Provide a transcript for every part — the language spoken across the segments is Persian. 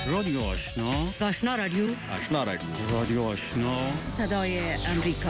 رادیو آشنا، آشنا رادیو، آشنا رادیو، رادیو آشنا، صدای امریکا.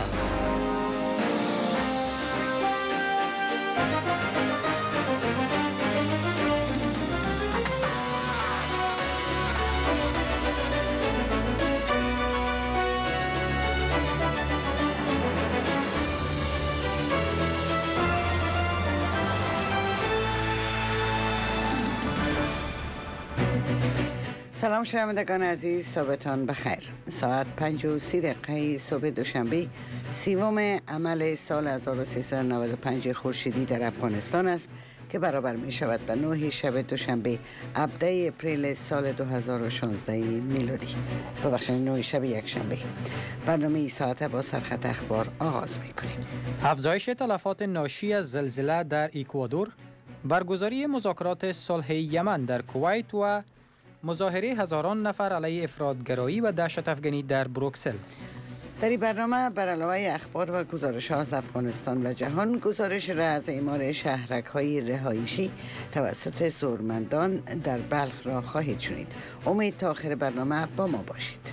سلام شنوندگان عزیز، صبحتان بخیر. ساعت 5:30 صبح دوشنبه 30 عمل سال 1395 خورشیدی در افغانستان است که برابر می شود به 9 شب دوشنبه 17 اپریل سال 2016 میلادی. ببخشید 9 شب یکشنبه. برنامه ای ساعته با سرخط اخبار آغاز می کنیم. افزایش تلفات ناشی از زلزله در اکوادور، برگزاری مذاکرات صلح یمن در کویت و مظاهره هزاران نفر علیه افراطگرایی و دهشت افکنی در بروکسل. در این برنامه بر علاوه اخبار و گزارش ها از افغانستان و جهان، گزارش را از اعمار شهرک های رهایشی توسط زورمندان در بلخ را خواهید شنید. امید تا آخر برنامه با ما باشید.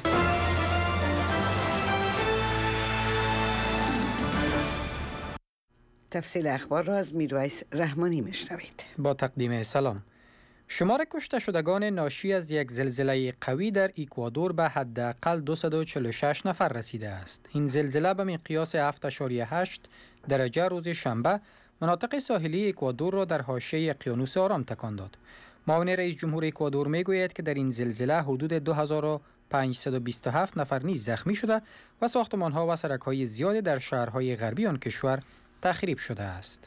تفصیل اخبار را از میرویس رحمانی میشنوید. با تقدیم سلام. شمار کشته شدگان ناشی از یک زلزله قوی در اکوادور به حداقل 246 نفر رسیده است. این زلزله به مقیاس 7.8 درجه روز شنبه مناطق ساحلی اکوادور را در حاشیه اقیانوس آرام تکان داد. معاون رئیس جمهور اکوادور میگوید که در این زلزله حدود 2527 نفر نیز زخمی شده و ساختمان‌ها و سرک‌های زیادی در شهرهای غربی آن کشور تخریب شده است.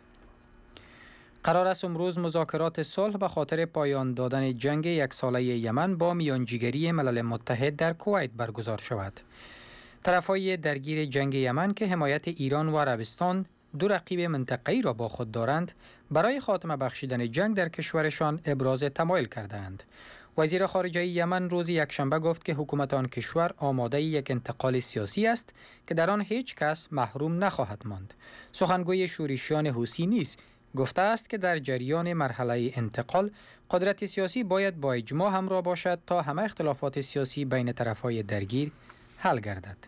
قرار است امروز مذاکرات صلح به خاطر پایان دادن جنگ یک ساله یمن با میانجیگری ملل متحد در کویت برگزار شود. طرفهای درگیر جنگ یمن که حمایت ایران و عربستان، دو رقیب منطقه‌ای را با خود دارند، برای خاتمه بخشیدن جنگ در کشورشان ابراز تمایل کردند. وزیر خارجه یمن روز یکشنبه گفت که حکومت آن کشور آماده یک انتقال سیاسی است که در آن هیچ کس محروم نخواهد ماند. سخنگوی شورشیان حوثی نیز گفته است که در جریان مرحله انتقال قدرت سیاسی باید با اجماع همراه باشد تا همه اختلافات سیاسی بین طرفهای درگیر حل گردد.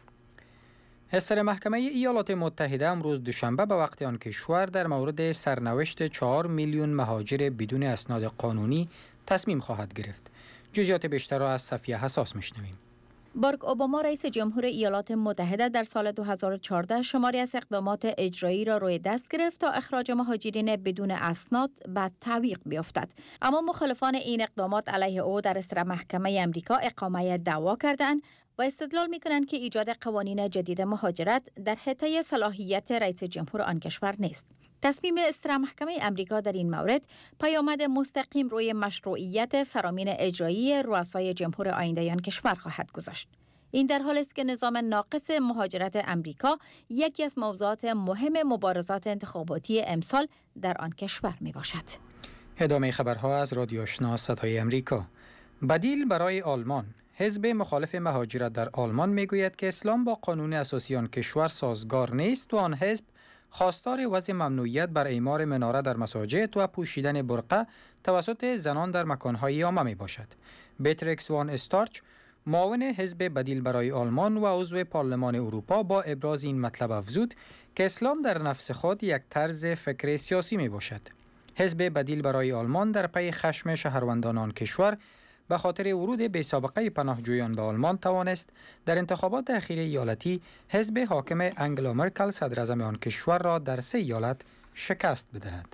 استر محکمه ایالات متحده امروز دوشنبه به وقت آن کشور در مورد سرنوشت 4 میلیون مهاجر بدون اسناد قانونی تصمیم خواهد گرفت. جزئیات بیشتر را از صفیه حساس میشنویم. باراک اوباما رئیس جمهور ایالات متحده در سال 2014 شماری از اقدامات اجرایی را روی دست گرفت تا اخراج مهاجرین بدون اسناد به تعویق بیفتد. اما مخالفان این اقدامات علیه او در استر محکمه امریکا اقامه دعوا کردند و استدلال می‌کنند که ایجاد قوانین جدید مهاجرت در حیطه صلاحیت رئیس جمهور آن کشور نیست. تصمیم استر محکمه امریکا در این مورد پیامد مستقیم روی مشروعیت فرامین اجرایی رؤسای جمهور آینده آن کشور خواهد گذاشت. این در حالی است که نظام ناقص مهاجرت امریکا یکی از موضوعات مهم مبارزات انتخاباتی امسال در آن کشور می باشد. ادامه خبرها از رادیو آشنا صدای امریکا. بدیل برای آلمان. حزب مخالف مهاجرت در آلمان میگوید که اسلام با قانون اساسی آن کشور سازگار نیست و آن حزب خواستار وضع ممنوعیت بر اعمار مناره در مساجد و پوشیدن برقع توسط زنان در مکانهای عامه می باشد. بیتریکس وان استارچ، معاون حزب بدیل برای آلمان و عضو پارلمان اروپا، با ابراز این مطلب افزود که اسلام در نفس خود یک طرز فکر سیاسی می باشد. حزب بدیل برای آلمان در پی خشم شهروندان آن کشور به خاطر ورود بی‌سابقه پناهجویان به آلمان توانست در انتخابات اخیر ایالتی حزب حاکم انگلا مرکل صدراعظم آن کشور را در 3 ایالت شکست بدهد.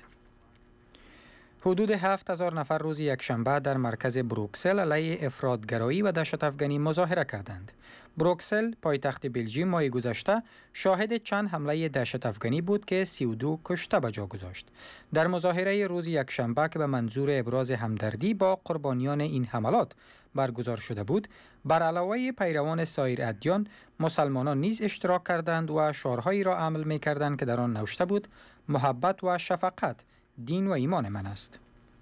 حدود 7000 نفر روز یکشنبه در مرکز بروکسل علیه افراطگرایی و دهشت افکنی مظاهره کردند. بروکسل، پایتخت بلژیم، ماه گذشته شاهد چند حمله دهشت افکنی بود که 32 کشته به جا گذاشت. در مظاهره روز یکشنبه که به منظور ابراز همدردی با قربانیان این حملات برگزار شده بود، بر علاوه پیروان سایر ادیان، مسلمانان نیز اشتراک کردند و شعارهایی را حمل می‌کردند که در آن نوشته بود: محبت و شفقت دین و ایمان من است.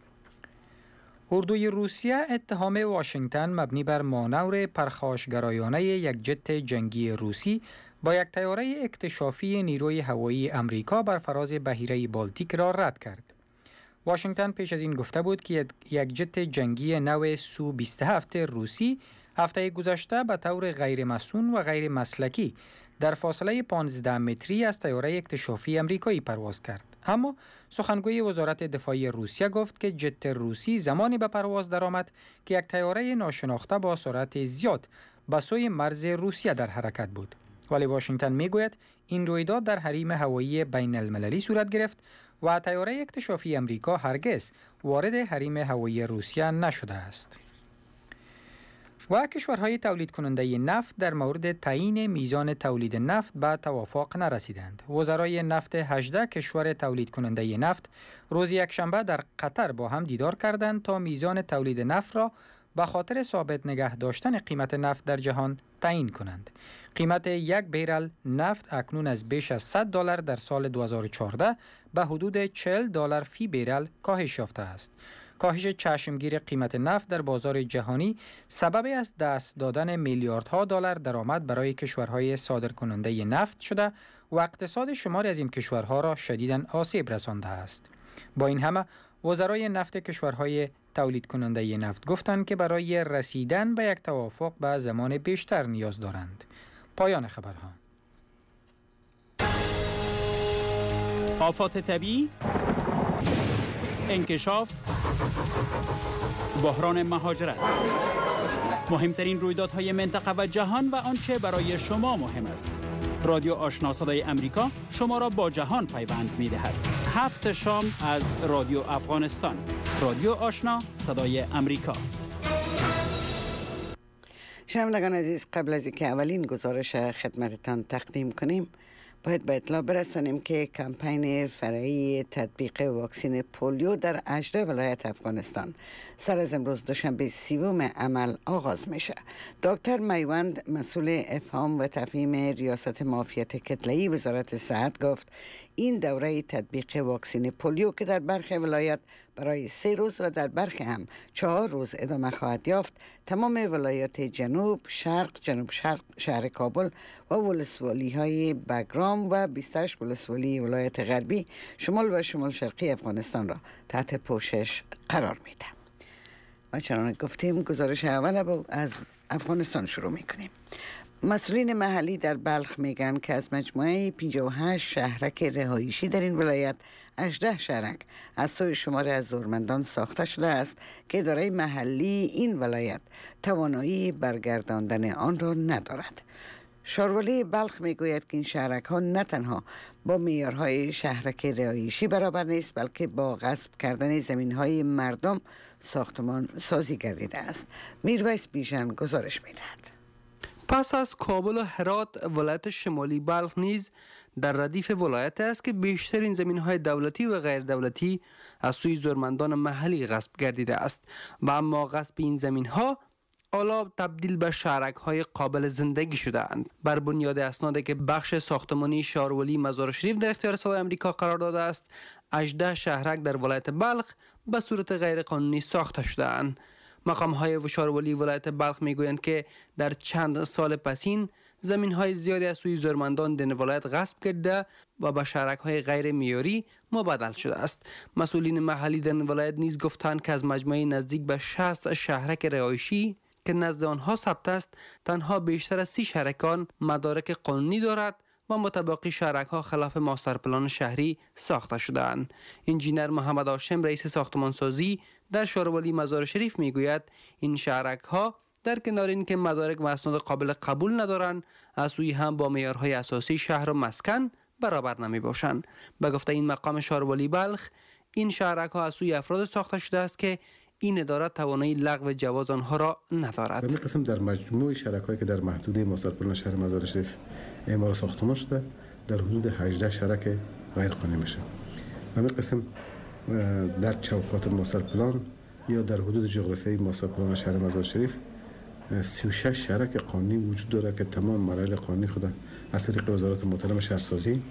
اردوی روسیه اتهام واشنگتن مبنی بر مانور پرخاشگرایانه یک جت جنگی روسی با یک طیاره اکتشافی نیروی هوایی امریکا بر فراز بحیره بالتیک را رد کرد. واشنگتن پیش از این گفته بود که یک جت جنگی نو سو 27 روسی هفته گذشته به طور غیر مسئول و غیر مسلکی در فاصله 15 متری از طیاره اکتشافی امریکایی پرواز کرد. اما سخنگوی وزارت دفاعی روسیه گفت که جت روسی زمانی به پرواز درآمد که یک طیاره ناشناخته با سرعت زیاد به سوی مرز روسیه در حرکت بود. ولی واشنگتن میگوید این رویداد در حریم هوایی بین المللی صورت گرفت و طیاره اکتشافی امریکا هرگز وارد حریم هوایی روسیه نشده است. و کشورهای تولید کننده نفت در مورد تعیین میزان تولید نفت به توافق نرسیدند. وزرای نفت 18 کشور تولید کننده نفت روز یکشنبه در قطر با هم دیدار کردند تا میزان تولید نفت را به خاطر ثابت نگه داشتن قیمت نفت در جهان تعیین کنند. قیمت یک بیرل نفت اکنون از بیش از $100 در سال 2014 به حدود $40 فی بیرل کاهش یافته است. کاهش چشمگیر قیمت نفت در بازار جهانی سبب از دست دادن میلیاردها دلار درآمد برای کشورهای صادرکننده نفت شده و اقتصاد شماری از این کشورها را شدیداً آسیب رسانده است. با این همه وزرای نفت کشورهای تولید کننده نفت گفتند که برای رسیدن به یک توافق به زمان بیشتر نیاز دارند. پایان خبرها. آفات طبیعی، انکشاف، بحران مهاجرت، مهمترین رویدادهای منطقه و جهان و آنچه برای شما مهم است. رادیو آشنا صدای امریکا شما را با جهان پیوند می‌دهد. 7 شام از رادیو افغانستان. رادیو آشنا صدای امریکا. شنوندگان عزیز، قبل از اینکه اولین گزارش خدمتتان تقدیم کنیم باید به اطلاع برسانیم که کمپین فرعی تطبیق واکسن پولیو در 18 ولایت افغانستان سر از امروز دوشنبه 30 عمل آغاز میشه. دکتر میوند مسئول افهام و تفهیم ریاست معافیت کتله‌ای وزارت صحت گفت این دوره تطبیق واکسن پولیو که در برخی ولایت برای 3 روز و در برخی هم 4 روز ادامه خواهد یافت، تمام ولایات جنوب شرق شهر کابل و ولسوالی های بگرام و 28 ولسوالی ولایت غربی شمال و شمال شرقی افغانستان را تحت پوشش قرار میده. و چنانکه گفتیم گزارش اول از افغانستان شروع میکنیم. مسئولین محلی در بلخ میگن که از مجموعه 58 شهرک رهایشی در این ولایت 18 شهرک از سوی شماری از زورمندان ساخته شده است که اداره محلی این ولایت توانایی برگرداندن آن را ندارد. شاروالی بلخ میگوید که این شهرک ها نه تنها با معیارهای شهرک رهایشی برابر نیست بلکه با غصب کردن زمین های مردم ساختمان سازی گردیده است. میرویس بیژن گزارش میدهد. پس از کابل و هرات، ولایت شمالی بلخ نیز در ردیف ولایت است که بیشترین زمین‌های دولتی و غیر دولتی از سوی زورمندان محلی غصب گردیده است و اما غصب این زمین‌ها حالا تبدیل به شهرک‌های قابل زندگی شده اند. بر بنیاد اسنادی که بخش ساختمانی شاروالی مزار شریف در اختیار صدای امریکا قرار داده است، 18 شهرک در ولایت بلخ به صورت غیر قانونی ساخته شده اند. مقام‌های شاروالی ولایت بلخ میگویند که در چند سال پسین زمین‌های زیادی از سوی زورمندان در ولایت غصب کرده و به شهرک‌های غیر معیاری مبادل شده است. مسئولین محلی در ولایت نیز گفتند که از مجموعه نزدیک به 60 شهرک رهایشی که نزد آنها ثبت است، تنها بیشتر از 30 شهرکان مدارک قانونی دارد و متباقی شهرک‌ها خلاف ماستر پلان شهری ساخته شده‌اند. انجینر محمد هاشم رئیس ساختمانسازی در شاروالی مزار شریف میگوید این شهرک‌ها در کنار اینکه مدارک و اسناد قابل قبول ندارند، از سوی هم با معیارهای اساسی شهر و مسکن برابر نمی باشند. به گفته این مقام شاروالی بلخ، این شهرک‌ها از سوی افراد ساخته شده است که این اداره توانایی لغو جواز آنها را ندارد. در قسم در مجموع شهرک‌هایی که در محدوده ماستر پلان شهر مزار شریف اعمار ساختمان شده، در حدود 18 شهرک غیر قانونی میشه. همین قسم در چوکات ماستر پلان یا در حدود جغرافیایی ماستر پلان شهر مزار شریف 36 شهرک قانونی وجود داره که تمام مراحل قانونی خود از طریق وزارت محترم شهرسازی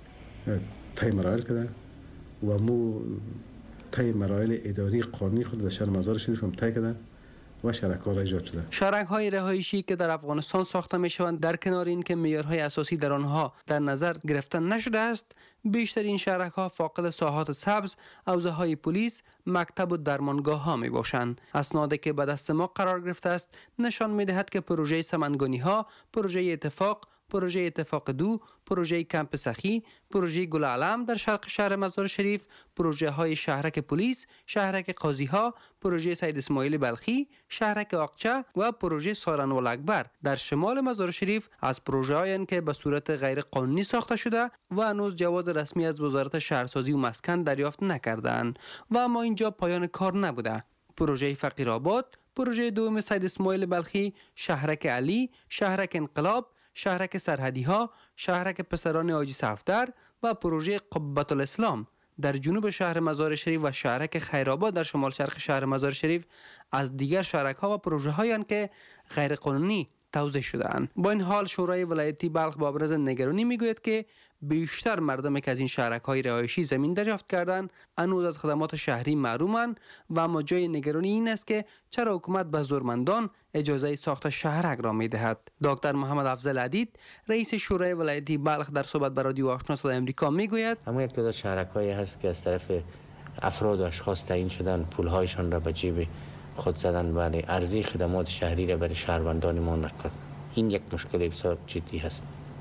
طی مراحل کرده و مو طی مراحل اداری قانونی خود در شهر مزار شریف هم طی کرده و شرک‌ها را ایجاد شده. شرک‌های رهایشی که در افغانستان ساخته می‌شوند در کنار این که معیارهای اساسی در آنها در نظر گرفته نشده است، بیشتر این شرک‌ها فاقد ساحات سبز، حوزه‌های پلیس، مکتب و درمانگاه‌ها می‌باشند. اسنادی که به دست ما قرار گرفته است نشان می‌دهد که پروژه سمنگانی‌ها، پروژه اتفاق 2، پروژه کمپ سخی، پروژه گل علم در شرق شهر مزار شریف، پروژه های شهرک پلیس، شهرک قاضی ها، پروژه سید اسماعیل بلخی، شهرک آقچه و پروژه سارنوال اکبر در شمال مزار شریف از پروژه هایی که به صورت غیر قانونی ساخته شده و هنوز جواز رسمی از وزارت شهرسازی و مسکن دریافت نکردند و اما اینجا پایان کار نبوده. پروژه فقیرآباد، پروژه دوم سید اسماعیل بلخی، شهرک علی، شهرک انقلاب، شهرک سرحدی ها، شهرک پسران حاجی صفدر و پروژه قبة الاسلام در جنوب شهر مزار شریف و شهرک خیرآباد در شمال شرق شهر مزار شریف از دیگر شهرک ها و پروژه هایی که غیر قانونی توزیع شده اند. با این حال شورای ولایتی بلخ با ابراز نگرانی میگوید که بیشتر مردمی که از این شهرک های رهایشی زمین دریافت کردند هنوز از خدمات شهری محرومند و اما جای نگرانی این است که چرا حکومت به زورمندان اجازه ساخت شهرک را میدهد. دکتر محمد افضل عدید رئیس شورای ولایتی بلخ در صحبت با رادیو آشنا صدای آمریکا میگوید اما یک تعداد شهرک‌هایی هست که از طرف افراد و اشخاص تعیین شدن، پولهایشان را به جیب خود زدن، ولی ارزی خدمات شهری را برای شهروندان ما نکرد. این یک مشکل بسیار جدی است.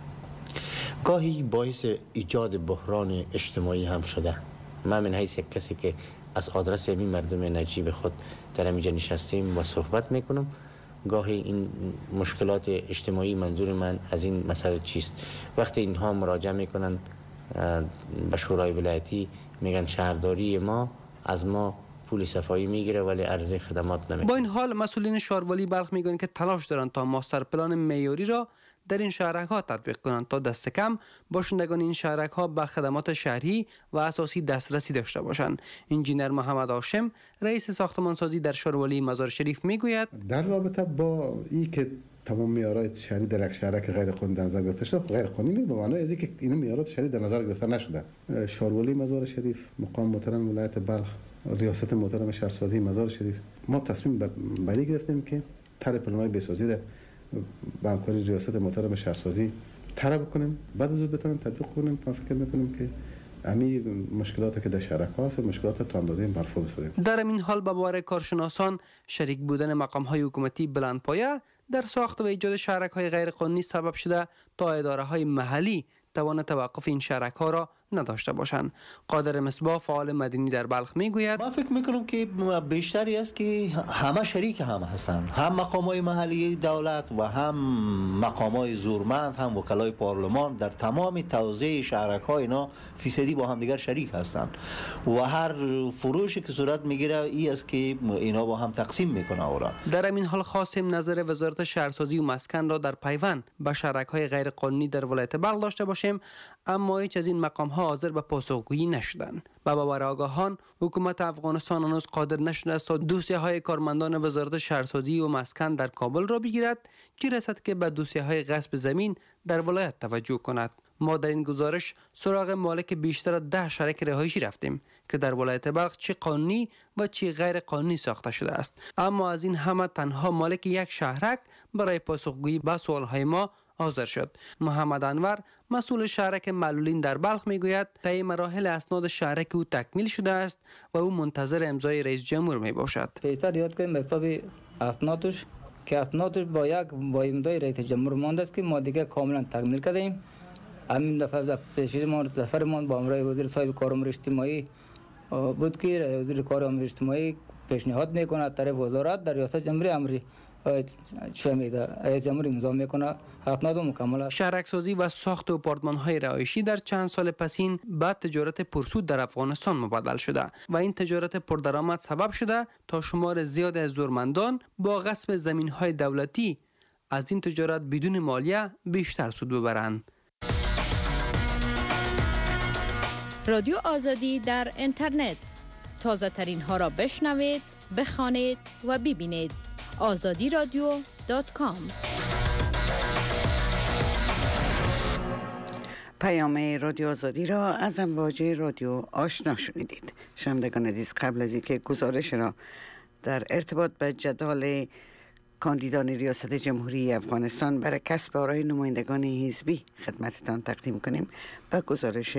گاهی باعث ایجاد بحران اجتماعی هم شده. من من حیث یک کسی که از آدرس این مردم نجیب خود در اینجا نشستیم و صحبت میکنم، گاهی این مشکلات اجتماعی، منظور من از این مسئله چیست؟ وقتی اینها مراجعه میکنن به شورای ولایتی میگن شهرداری ما از ما پول صفایی میگیره ولی ارزی خدمات نمیده. با این حال مسئولین شهرولی بلخ میگن که تلاش دارند تا ماستر پلان معیاری را در این شهرک ها تطبیق کنند تا دست کم باشندگان این شهرک ها به خدمات شهری و اساسی دسترسی داشته باشند. انجینر محمد هاشم رئیس ساختمانسازی در شهرولی مزار شریف میگوید در رابطه با این که تمام معیارات شهری در یک شهرک غیر قانونی در نظر گرفته شده، غیر قانونی به معنای از اینکه این معیارات شهری در نظر گرفته نشده. شهرولی مزار شریف، مقام محترم ولایت بلخ، ریاست محترم شهرسازی مزار شریف، ما تصمیم بر گرفتیم که طرح پلن‌های بسازی را با همکاری ریاست محترم شهرسازی طرح بکنیم، بعد از اون بتونیم تطبیق کنیم. ما فکر می‌کنیم که همین مشکلاتی که در شهرک‌ها هست مشکلات تا اندازه مرفوع بسازیم. در این حال به باور کارشناسان شریک بودن مقام‌های حکومتی بلندپایه در ساخت و ایجاد شهرک‌های غیر قانونی سبب شده تا اداره‌های محلی توان توقف این شهرک‌ها را نداشته باشند. قادر مصباح فعال مدنی در بلخ میگوید من فکر میکنم که بیشتری است که همه شریک هم هستند، هم مقامات محلی دولت و هم مقامات زورمند، هم وکلای پارلمان در تمام توزیع شهرک‌ها اینا فیصدی با هم دیگر شریک هستند و هر فروشی که صورت میگیره این است که اینا با هم تقسیم میکنه اورا. در این حال خواستیم نظر وزارت شهرسازی و مسکن را در پیوند با شهرک‌های غیر قانونی در ولایت بلخ داشته باشیم، اما هیچ از این مقام‌ها حاضر به پاسخگویی نشدند. به باور آگاهان حکومت افغانستان هنوز قادر نشده است تا دوسیه‌های کارمندان وزارت شهرسازی و مسکن در کابل را بگیرد، چه رسد که به دوسیه‌های غصب زمین در ولایت توجه کند. ما در این گزارش سراغ مالک بیشتر از 10 شرکت رهایشی رفتیم که در ولایت بلخ چه قانونی و چه غیر قانونی ساخته شده است، اما از این همه تنها مالک یک شهرک برای پاسخگویی به سوال‌های ما حاضر شد. محمد انور مسئول شهرک معلولین در بلخ میگوید طی مراحل اسناد شهرک او تکمیل شده است و او منتظر امضای رئیس جمهور می باشد. پیشتر یاد کنیم حساب اسنادش که اسنادش با امضای رئیس جمهور مانده است که ما دیگه کاملا تکمیل کردیم. همین دفعه پیشین سفرمان با امرای وزیر صاحب کار امور اجتماعی بود که وزیر کار امور اجتماعی پیشنهاد میکنه طرف وزارت در ریاست جمهوری امری جمهوری امضا میکنه. اسناد مکمل است. شهرک سازی و ساخت آپارتمان‌های رهایشی در چند سال پسین به تجارت پرسود در افغانستان مبادل شده و این تجارت پردرآمد سبب شده تا شمار زیاد از زورمندان با غصب زمین‌های دولتی از این تجارت بدون مالیه بیشتر سود ببرند. رادیو آزادی در اینترنت، تازه ترین ها را بشنوید، بخوانید و ببینید. azadiradio.com. پیام رادیو آزادی را از امواج رادیو آشنا شنیدید. شنوندگان عزیز، قبل از اینکه گزارش را در ارتباط به جدال کاندیدان ریاست جمهوری افغانستان برای کسب آرای نمایندگان حزبی خدمتتان تقدیم کنیم. به گزارش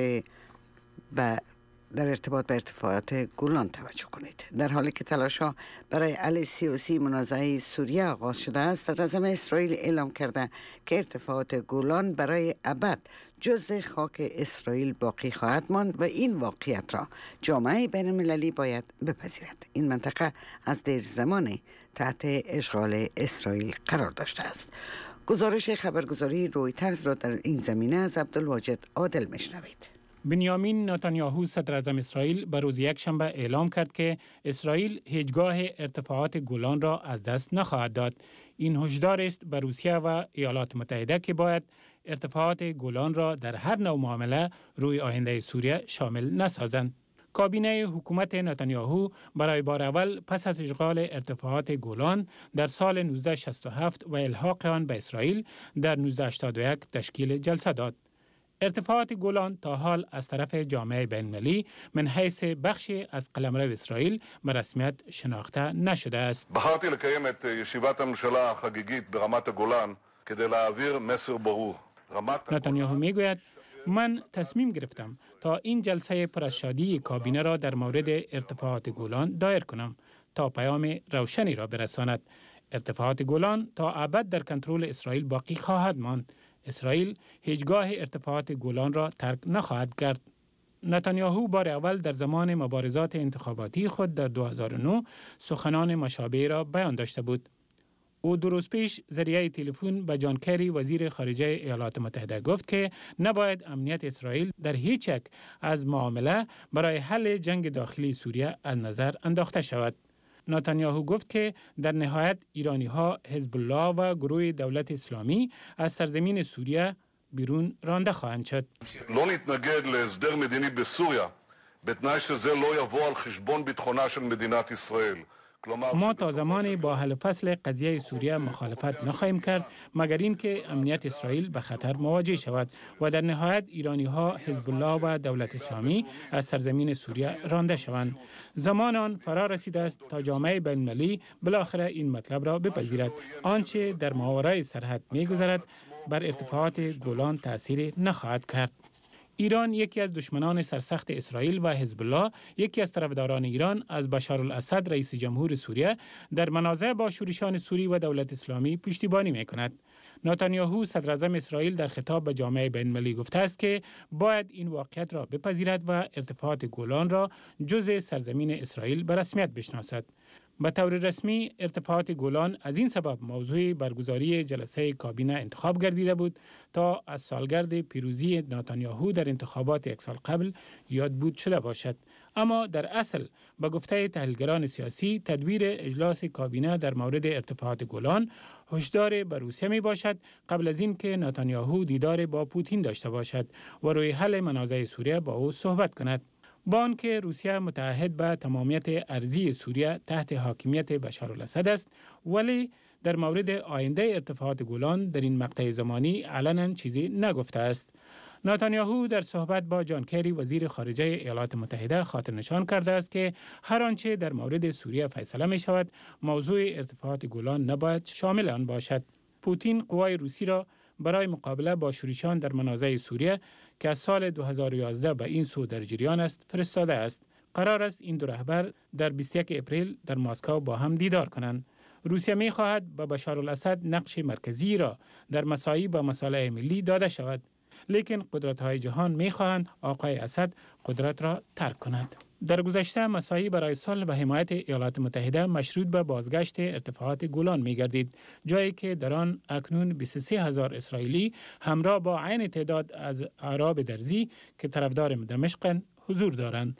در ارتباط به ارتفاعات گولان توجه کنید. در حالی که تلاش‌ها برای حل سیاسی منازعه سوریه آغاز شده است، صدراعظم اسرائیل اعلام کرده که ارتفاعات گولان برای ابد جزء خاک اسرائیل باقی خواهد ماند و این واقعیت را جامعه بین المللی باید بپذیرد. این منطقه از دیر زمان تحت اشغال اسرائیل قرار داشته است. گزارش خبرگزاری رویترز را در این زمینه از عبدالواجد عادل میشنوید. بنیامین نتانیاهو صدراعظم اسرائیل به روز یکشنبه اعلام کرد که اسرائیل هیچگاه ارتفاعات گولان را از دست نخواهد داد. این هشدار است به روسیه و ایالات متحده که باید ارتفاعات گولان را در هر نوع معامله روی آینده سوریه شامل نسازند. کابینه حکومت نتانیاهو برای بار اول پس از اشغال ارتفاعات گولان در سال 1967 و الحاق آن به اسرائیل در 1981 تشکیل جلسه داد. ارتفاعات گولان تا حال از طرف جامعه بین‌المللی من حیث بخشی از قلمرو اسرائیل به رسمیت شناخته نشده است. בחרתי לקיים את ישיבת הממשלה החגיגית ברמת הגולן כדי להעביר מסר ברור. نتانیاهو میگوید من تصمیم گرفتم تا این جلسه پر از شادی کابینه را در مورد ارتفاعات گولان دایر کنم تا پیام روشنی را برساند. ارتفاعات گولان تا ابد در کنترل اسرائیل باقی خواهد ماند. اسرائیل هیچگاه ارتفاعات گولان را ترک نخواهد کرد. نتانیاهو بار اول در زمان مبارزات انتخاباتی خود در 2009 سخنان مشابه را بیان داشته بود. او دو روز پیش ذریعه تلفن به جان کری وزیر خارجه ایالات متحده گفت که نباید امنیت اسرائیل در هیچ یک از معامله برای حل جنگ داخلی سوریه از نظر انداخته شود. نتانیاهو گفت که در نهایت ایرانی ها حزب الله و گروه دولت اسلامی از سرزمین سوریه بیرون رانده خواهند شد. לא נתנגד להסדר מדיני בסוריה בתנאי שזה לא יבוא על חשבון ביטחונה של מדינת ישראל. ما تا زمانی با حل فصل قضیه سوریه مخالفت نخواهیم کرد مگر اینکه امنیت اسرائیل به خطر مواجه شود و در نهایت ایرانی ها حزب الله و دولت اسلامی از سرزمین سوریه رانده شوند. زمان آن فرا رسیده است تا جامعه بین المللی بالاخره این مطلب را بپذیرد. آنچه در ماورای سرحد می‌گذرد بر ارتفاعات گولان تأثیر نخواهد کرد. ایران یکی از دشمنان سرسخت اسرائیل و حزب الله یکی از طرفداران ایران از بشار الاسد رئیس جمهور سوریه در منازع با شورشان سوری و دولت اسلامی پشتیبانی می‌کند. نتانیاهو صدراعظم اسرائیل در خطاب به جامعه بین‌المللی گفته است که باید این واقعیت را بپذیرد و ارتفاعات گولان را جزء سرزمین اسرائیل به رسمیت بشناسد. به طور رسمی ارتفاعات گولان از این سبب موضوع برگزاری جلسه کابینه انتخاب گردیده بود تا از سالگرد پیروزی نتانیاهو در انتخابات یک سال قبل یادبود شده باشد. اما در اصل به گفته تحلیلگران سیاسی تدویر اجلاس کابینه در مورد ارتفاعات گولان هشدار به روسیه می باشد قبل از اینکه نتانیاهو دیدار با پوتین داشته باشد و روی حل منازع سوریه با او صحبت کند. با آنکه روسیه متعهد به تمامیت ارضی سوریه تحت حاکمیت بشار الاسد است، ولی در مورد آینده ارتفاعات گولان در این مقطع زمانی علنا چیزی نگفته است. نتانیاهو در صحبت با جان کری وزیر خارجه ایالات متحده خاطر نشان کرده است که هر آنچه در مورد سوریه فیصله می شود موضوع ارتفاعات گولان نباید شامل آن باشد. پوتین قوای روسی را برای مقابله با شورشان در منازع سوریه که از سال 2011 به این سو در جریان است فرستاده است. قرار است این دو رهبر در 21 اپریل در مسکو با هم دیدار کنند. روسیه می خواهد به بشار الاسد نقش مرکزی را در مساعی با مصالح ملی داده شود، لیکن قدرت‌های جهان می خواهند آقای اسد قدرت را ترک کند. در گذشته مساعی برای صلح به حمایت ایالات متحده مشروط به بازگشت ارتفاعات گولان می گردید، جایی که در آن اکنون 23,000 اسرائیلی همراه با عین تعداد از اعراب درزی که طرفدار دمشق حضور دارند.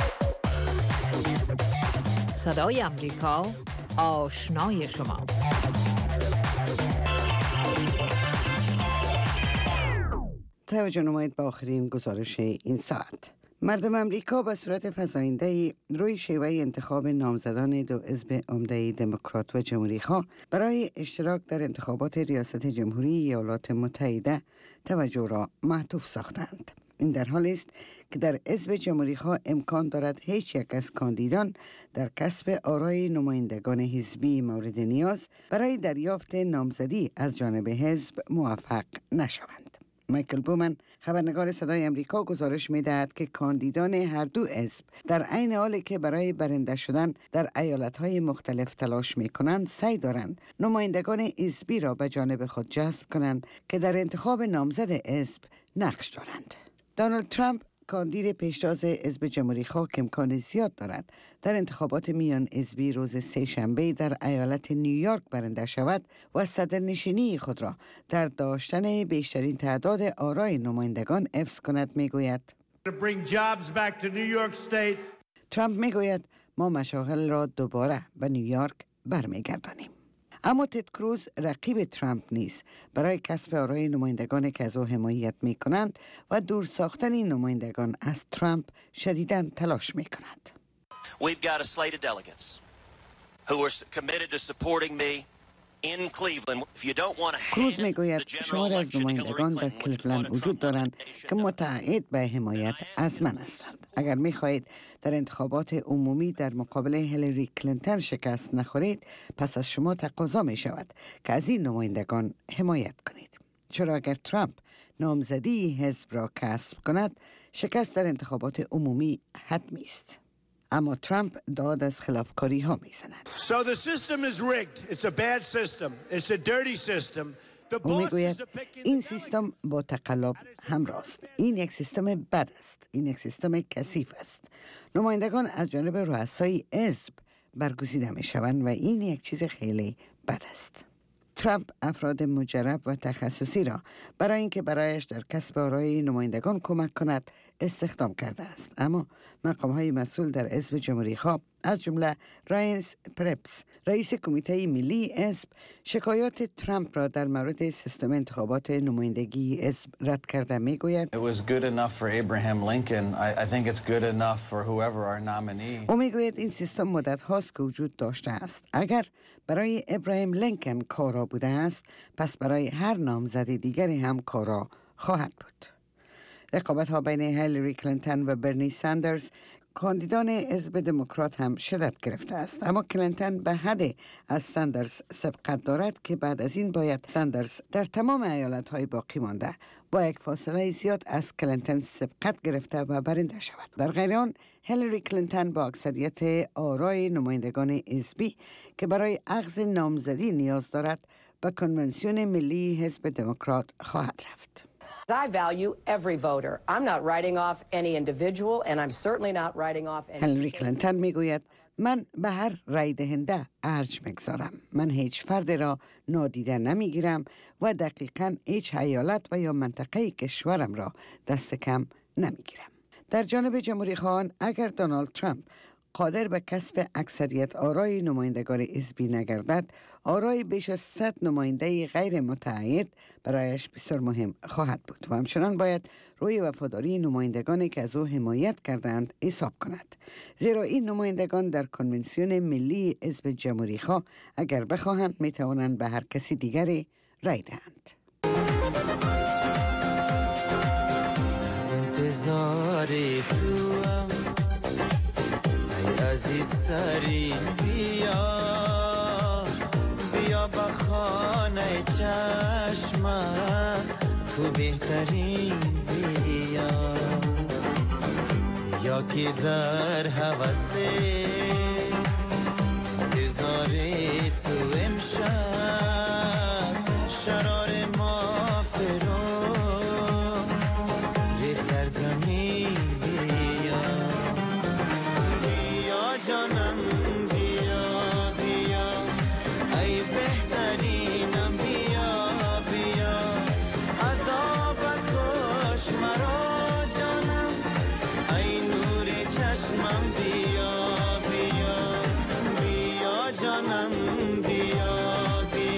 صدای امریکا، آشنای شما. توجه نمایید به آخرین گزارش این ساعت. مردم امریکا به صورت فزاینده‌ای روی شیوه انتخاب نامزدان دو حزب عمده دموکرات و جمهوری‌خواه برای اشتراک در انتخابات ریاست جمهوری ایالات متحده توجه را معطوف ساختند. این در حالی است که در حزب جمهوری‌خواه امکان دارد هیچ یک از کاندیدان در کسب آرای نمایندگان حزبی مورد نیاز برای دریافت نامزدی از جانب حزب موفق نشوند. مایکل بومن خبرنگار صدای امریکا گزارش می‌دهد که کاندیدان هر دو حزب در عین حالی که برای برنده شدن در ایالت‌های مختلف تلاش می‌کنند، سعی دارند نمایندگان حزبی را به جانب خود جذب کنند که در انتخاب نامزد حزب نقش دارند. دونالد ترامپ کاندید پیشتاز حزب جمهوری‌خواه که امکان زیاد دارد در انتخابات میان حزبی روز سه‌شنبه در ایالت نیویورک برنده شود و صدرنشینی خود را در داشتن بیشترین تعداد آرای نمایندگان حفظ کند میگوید. ترامپ میگوید ما مشاغل را دوباره به نیویورک برمیگردانیم. اما تد کروز رقیب ترامپ نیست برای کسب آرای نمایندگان که از او حمایت می کنند و دور ساختن این نمایندگان از ترامپ شدیداً تلاش می کند. We've got a slate of delegates who are committed to supporting me in Cleveland. If you don't want to کروز می گوید شماری از نمایندگان در کلیولند وجود دارند که متعهد به حمایت از من هستند. اگر می خواهید در انتخابات عمومی در مقابل هیلاری کلینتون شکست نخورید، پس از شما تقاضا می شود که از این نمایندگان حمایت کنید. چرا اگر ترامپ نامزدی حزب را کسب کند، شکست در انتخابات عمومی حتمی است. اما ترامپ داد از خلافکاری ها می زند. So the system is rigged. It's a bad system. It's a dirty system. او می گوید این سیستم با تقلب همراه است. این یک سیستم بد است. این یک سیستم کثیف است. نمایندگان از جانب رؤسای حزب برگزیده می شوند و این یک چیز خیلی بد است. ترامپ افراد مجرب و تخصصی را برای اینکه برایش در کسب آرای نمایندگان کمک کند استخدام کرده است. اما مقام‌های مسئول در حزب جمهوری‌خواه از جمله راینس پرپس رئیس کمیته ملی حزب شکایات ترامپ را در مورد سیستم انتخابات نمایندگی حزب رد کرده میگوید It was good enough for Abraham Lincoln. I think it's good enough for whoever our nominee. او میگوید این سیستم مدت هاست که وجود داشته است. اگر برای ابراهیم لینکن کارا بوده است، پس برای هر نامزد دیگری هم کارا خواهد بود. رقابت ها بین هیلاری کلینتون و برنی ساندرز کاندیدان حزب دموکرات هم شدت گرفته است، اما کلینتون به حد از ساندرز سبقت دارد که بعد از این باید ساندرز در تمام ایالت های باقی مانده با یک فاصله زیاد از کلینتون سبقت گرفته و برنده شود. در غیر آن هیلاری کلینتون با اکثریت آرای نمایندگان حزبی که برای اخذ نامزدی نیاز دارد به کنونسیون ملی حزب دموکرات خواهد رفت. I value every voter. I'm not writing off any individual and I'm certainly not writing off any هیلاری کلینتون میگوید من به هر رای دهنده ارج میگذارم. من هیچ فرد را نادیده نمیگیرم و دقیقاً هیچ ایالت و یا منطقه کشورم را دست کم نمیگیرم. در جانب جمهوری خواهان اگر دونالد ترامپ قادر به کسب اکثریت آرای نمایندگان حزبی نگردد، آرای بیش از 100 نماینده غیر متعهد برایش بسیار مهم خواهد بود و همچنان باید روی وفاداری نمایندگانی که از او حمایت کردند حساب کند، زیرا این نمایندگان در کنونسیون ملی حزب جمهوری خواه اگر بخواهند می توانند به هر کسی دیگری رای دهند. انتظاری تو عزیز سری بیا با خانه چشمم تو بهترین بیا که در حوثه انتظاری تو امشب شرار ما فرو ریخت در زمین جانم بیا بیا ای بهترینم بیا بیا عذابت کش مرا جانم ای نور چشمم بیا بیا بیا جانم بیا بیا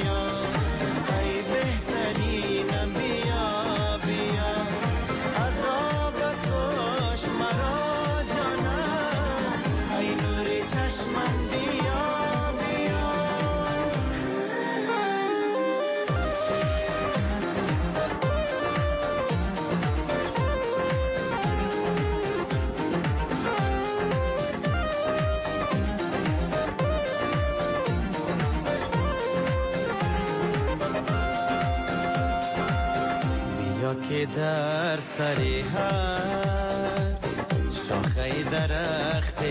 که در سری هر شاخه درخت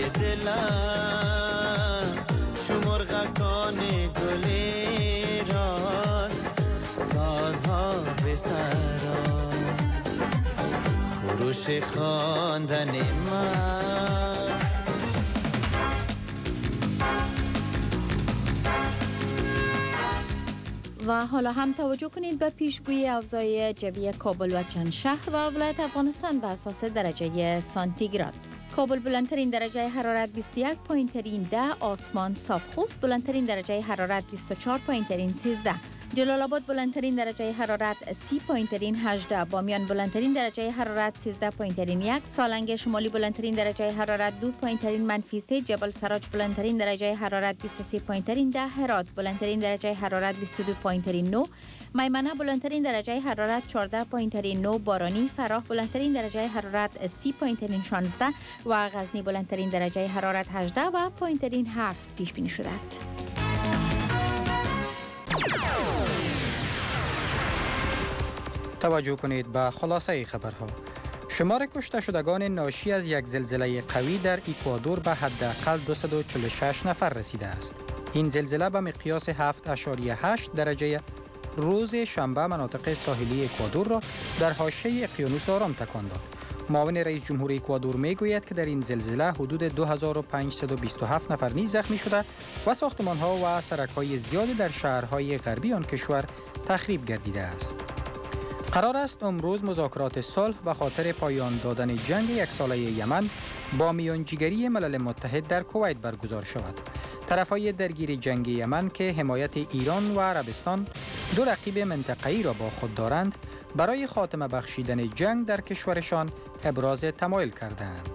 دلم شمرغکان گلی راست سازها به سرا خروش خواندن من. و حالا هم توجه کنید به پیشگویی اوضاع جوی کابل و چند شهر و ولایت افغانستان به اساس درجه سانتیگراد. کابل بلندترین درجه حرارت 21، پایین‌ترین 10، آسمان صاف خست، بلندترین درجه حرارت 24، پایین‌ترین 13. جلال آباد بلندترین درجه حرارت 30، پایین‌ترین 18. بامیان بلندترین درجه حرارت 13، پایین‌ترین 1. سالنگ شمالی بلندترین درجه حرارت 2، پایین‌ترین -3. جبل سراج بلندترین درجه حرارت 23، پایین‌ترین 10. هرات بلندترین درجه حرارت 22، پایین‌ترین 9. میمنه بلندترین درجه حرارت 14، پایین‌ترین 9. بارانی فراه بلندترین درجه حرارت 30، پایین‌ترین 16 و غزنی بلندترین درجه حرارت 18 و پایین‌ترین 7 پیش بینی شده است. توجه کنید به خلاصه خبرها. شمار کشته شدگان ناشی از یک زلزله قوی در اکوادور به حداقل 246 نفر رسیده است. این زلزله به مقیاس 7.8 درجه روز شنبه مناطق ساحلی اکوادور را در حاشیه اقیانوس آرام تکان داد. معاون رئیس جمهور اکوادور میگوید که در این زلزله حدود 2527 نفر نیز زخمی شده و ساختمان‌ها و سرک‌های زیادی در شهرهای غربی آن کشور تخریب گردیده است. قرار است امروز مذاکرات صلح به خاطر پایان دادن جنگ یک ساله یمن با میانجیگری ملل متحد در کویت برگزار شود. طرفهای درگیر جنگ یمن که حمایت ایران و عربستان، دو رقیب منطقه‌ای را با خود دارند، برای خاتمه بخشیدن جنگ در کشورشان ابراز تمایل کردند.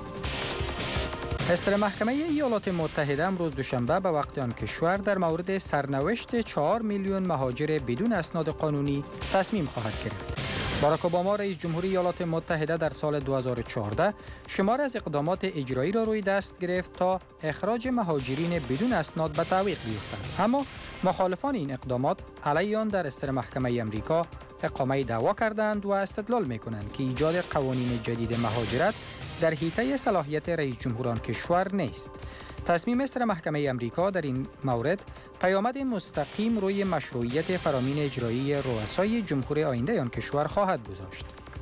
استر محکمه ایالات متحده امروز دوشنبه به وقت آن کشور در مورد سرنوشت 4 میلیون مهاجر بدون اسناد قانونی تصمیم خواهد گرفت. باراک اوباما رئیس جمهور ایالات متحده در سال 2014 شمار از اقدامات اجرایی را روی دست گرفت تا اخراج مهاجرین بدون اسناد به تعویق بیفتند. اما مخالفان این اقدامات علیه آن در استر محکمه امریکا اقامه دعوا کردند و استدلال می‌کنند که ایجاد قوانین جدید مهاجرت در حیطه صلاحیت رئیس جمهور آن کشور نیست. تصمیم استر محکمه امریکا در این مورد پیامد مستقیم روی مشروعیت فرامین اجرایی رؤسای جمهور آینده آن کشور خواهد گذاشت.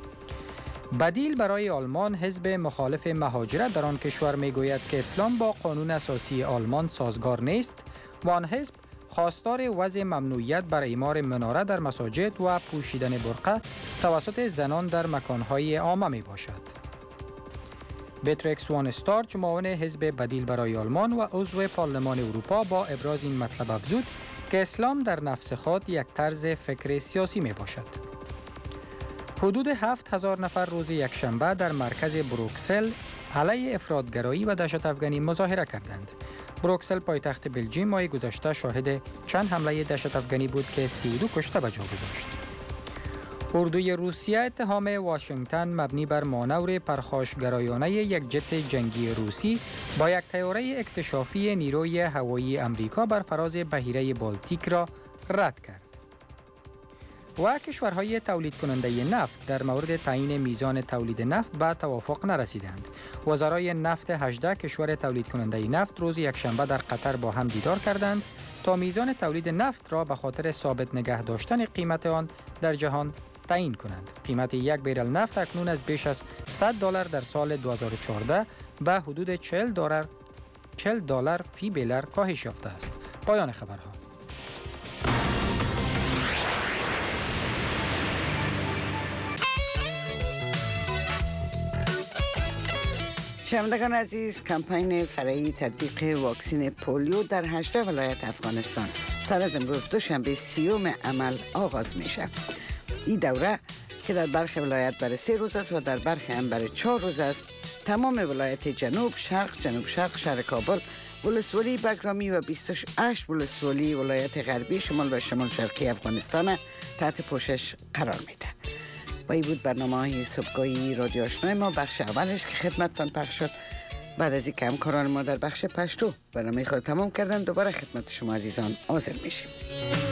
بدیل برای آلمان حزب مخالف مهاجرت در آن کشور میگوید که اسلام با قانون اساسی آلمان سازگار نیست و آن حزب خواستار وضع ممنوعیت بر اعمار مناره در مساجد و پوشیدن برقع توسط زنان در مکانهای عامه می باشد. بترکس وان استارچ معاون حزب بدیل برای آلمان و عضو پارلمان اروپا با ابراز این مطلب افزود که اسلام در نفس خود یک طرز فکر سیاسی می باشد. حدود 7000 نفر روز یکشنبه در مرکز بروکسل علیه افراطگرایی و دهشت افغانی مظاهره کردند. بروکسل پایتخت بلژیم ماه گذشته شاهد چند حمله دهشت افغانی بود که 32 کشته به جا گذاشت. اردوی روسیه اتهام واشنگتن مبنی بر مانور پرخاشگرایانه یک جت جنگی روسی با یک طیاره اکتشافی نیروی هوایی امریکا بر فراز بحیره بالتیک را رد کرد. و کشورهای تولید کننده نفت در مورد تعیین میزان تولید نفت به توافق نرسیدند. وزرای نفت 18 کشور تولید کننده نفت روز یکشنبه در قطر با هم دیدار کردند تا میزان تولید نفت را به خاطر ثابت نگه داشتن قیمت آن در جهان تعیین کنند. قیمت یک بیرل نفت اکنون از بیش از $100 در سال 2014 به حدود $40 فی بیرل کاهش یافته است. پایان خبرها. شنوندگان عزیز، کمپین فرعی تطبیق واکسن پولیو در 18 ولایت افغانستان سر از امروز دوشنبه 30 عمل آغاز میشه. این دوره که در برخی ولایت برای 3 روز است و در برخی هم برای 4 روز است، تمام ولایت جنوب شرق شهر کابل، ولسوالی بگرامی و 28 ولسوالی ولایت غربی شمال و شمال شرقی افغانستان تحت پوشش قرار میده. و این بود برنامه های صبحگاهی رادیو آشنای ما، بخش اولش که خدمتتان پخش شد. بعد از این که همکاران ما در بخش پشتو برنامه خود تمام کردن، دوباره خدمت شما عزیزان حاضر میشیم.